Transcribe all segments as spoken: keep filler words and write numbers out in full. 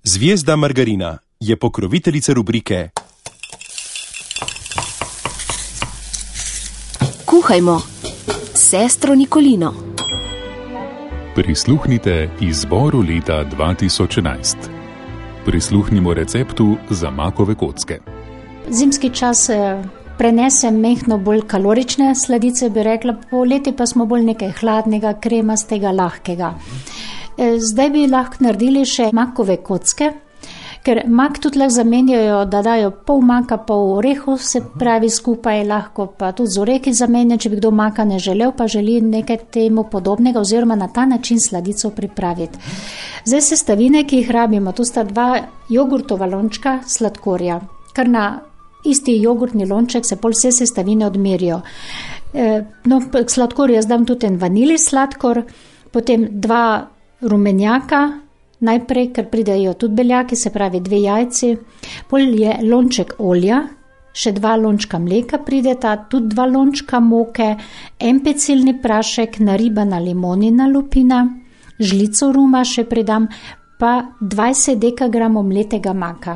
Zvijezda margarina je pokroviteljica rubrike Kuhajmo, sestro Nikolino. Prisluhnite izboru leta dva tisoč enajst. Prisluhnimo receptu za makove kocke. Zimski čas prenese mehno bolj kalorične sladice, bi rekla, poleti pa smo bolj nekaj hladnega, kremastega, lahkega. Zdaj bi lahko naredili še makove kocke, ker mak tudi lahko zamenjajo, da dajo pol maka, pol orehov, se pravi skupaj, lahko pa tudi z orehi zamenja, če bi kdo maka ne želel, pa želi nekaj temu podobnega oziroma na ta način sladico pripraviti. Zdaj sestavine, ki jih rabimo, to sta dva jogurtova lončka sladkorja, kar na isti jogurtni lonček se pol vse sestavine odmerijo. No, k sladkorju jaz dam tudi en vanili sladkor, potem dva rumenjaka, najprej, ker pridejo tudi beljaki, se pravi dve jajci, pol je lonček olja, še dva lončka mleka prideta, tudi dva lončka moke, en pecilni prašek, naribana limonina lupina, žlico ruma še pridam, pa dvajset dekagramov mletega maka.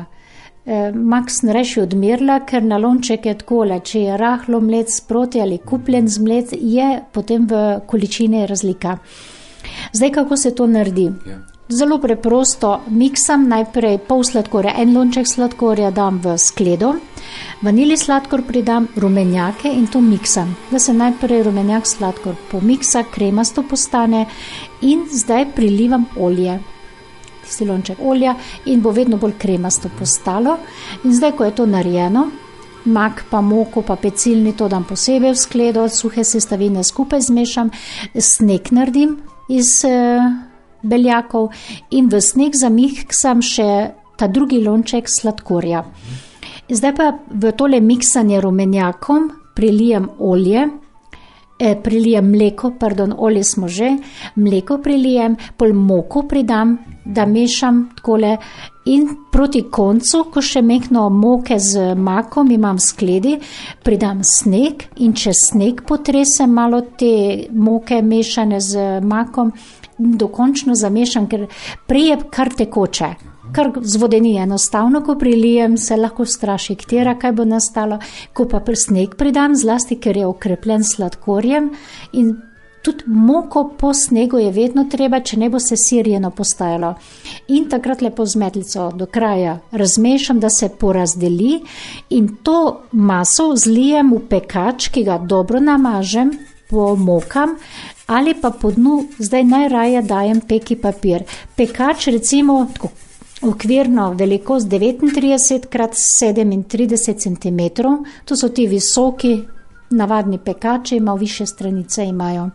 Mak sem reši odmerila, ker na lonček je takole, če je rahlo mlet sproti ali kupljen z mlet, je potem v količini razlika. Zdaj, kako se to naredi? Zelo preprosto, miksam najprej pol sladkorja, en lonček sladkorja dam v skledo, vanili sladkor pridam, rumenjake in to miksam, da se najprej rumenjak sladkor pomiksa, kremasto postane in zdaj prilivam olje. Tisti lonček olja in bo vedno bolj kremasto postalo. In zdaj, ko je to narejeno, mak pa moko pa pecilni to dam posebej v skledo, suhe sestavine skupaj zmešam, sneg naredim iz eh, beljakov in v sneg zamiksam še ta drugi lonček sladkorja. Zdaj pa v tole miksanje rumenjakom prilijem olje, eh, prilijem mleko, pardon, olje smo že, mleko prilijem, pol moko pridam, da mešam takole in proti koncu, ko še mehno moke z makom imam v skledi, pridam sneg in če sneg potresem malo te moke mešane z makom, dokončno zamešam, ker prej je kar tekoče, kar zvodeni enostavno, ko prilijem, se lahko straši ktera, kaj bo nastalo, ko pa sneg pridam, zlasti, ker je okrepljen sladkorjem in tudi moko po snegu je vedno treba, če ne bo se sirjeno postajalo. In takrat lepo z metlico do kraja razmešam, da se porazdeli in to maso zlijem v pekač, ki ga dobro namažem, pomokam ali pa po dnu zdaj najraje dajem peki papir. Pekač recimo tako okvirno velikost devetintrideset krat sedemintrideset centimetrov, to so ti visoki, navadni pekači, malo više stranice imajo.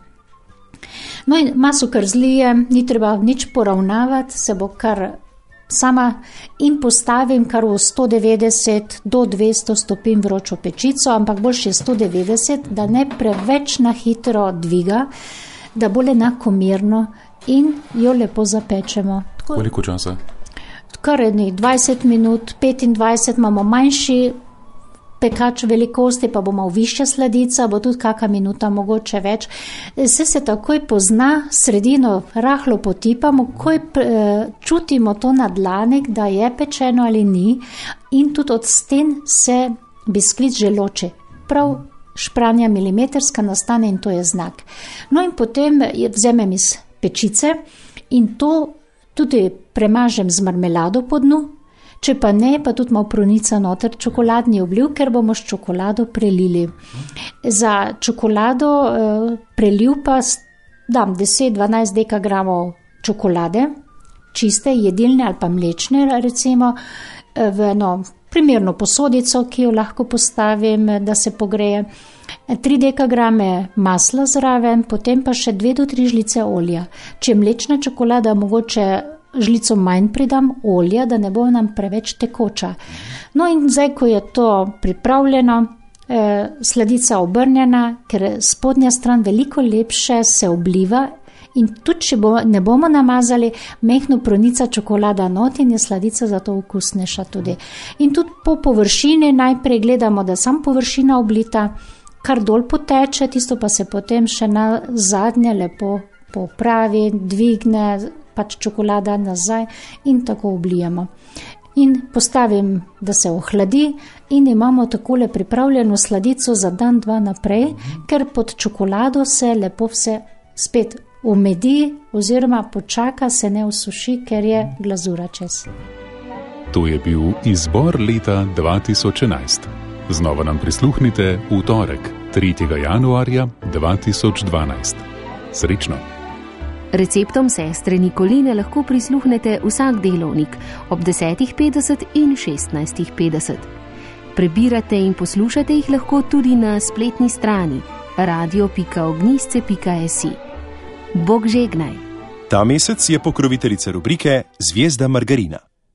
No in maso kar zlijem, ni treba nič poravnavati, se bo kar sama in postavim kar v sto devetdeset do dvesto stopinj vročo pečico, ampak boljše sto devetdeset, da ne preveč na hitro dviga, da bo enakomerno in jo lepo zapečemo. Tako, koliko časa? Kar dvajset minut, petindvajset, imamo manjši pekač velikosti, pa bo malo višja sladica, bo tudi kakšna minuta, mogoče več. Se se takoj pozna, sredino rahlo potipamo, ko čutimo to na dlanek, da je pečeno ali ni in tudi od sten se biskvit že loči. Prav špranja milimetrska nastane in to je znak. No in potem vzamem iz pečice in to tudi premažem z marmelado po dnu. Če pa ne, pa tudi malo pronica noter čokoladni obliv, ker bomo s čokolado prelili. Za čokolado eh, preliv pa dam deset do dvanajst dekagramov čokolade, čiste, jedilne ali pa mlečne, recimo, v eno primerno posodico, ki jo lahko postavim, da se pogreje. tri dekagrame masla zraven, potem pa še dve do tri žlice olja. Če je mlečna čokolada, mogoče žlico manj pridam olja, da ne bo nam preveč tekoča. No in zdaj, ko je to pripravljeno, eh, sladica obrnjena, ker spodnja stran veliko lepše se obliva in tudi, če bo, ne bomo namazali, mehno pronica čokolada not in je sladica zato okusnejša tudi. In tudi po površini najprej gledamo, da sam površina oblita, kar dol poteče, tisto pa se potem še na zadnje lepo popravi, dvigne, pač čokolada nazaj in tako oblijemo. In postavim, da se ohladi in imamo takole pripravljeno sladico za dan, dva naprej, ker pod čokolado se lepo vse spet umedi oziroma počaka, se ne usuši, ker je glazura čez. To je bil izbor leta dva tisoč enajst. Znova nam prisluhnite v torek, tretjega januarja dva tisoč dvanajst. Srečno! Receptom sestre Nikoline lahko prisluhnete vsak delovnik ob desetih petdeset in šestnajstih petdeset. Prebirate in poslušate jih lahko tudi na spletni strani radio pika ognjišče pika si. Bog žegnaj! Ta mesec je pokroviteljica rubrike Zvezda Margarina.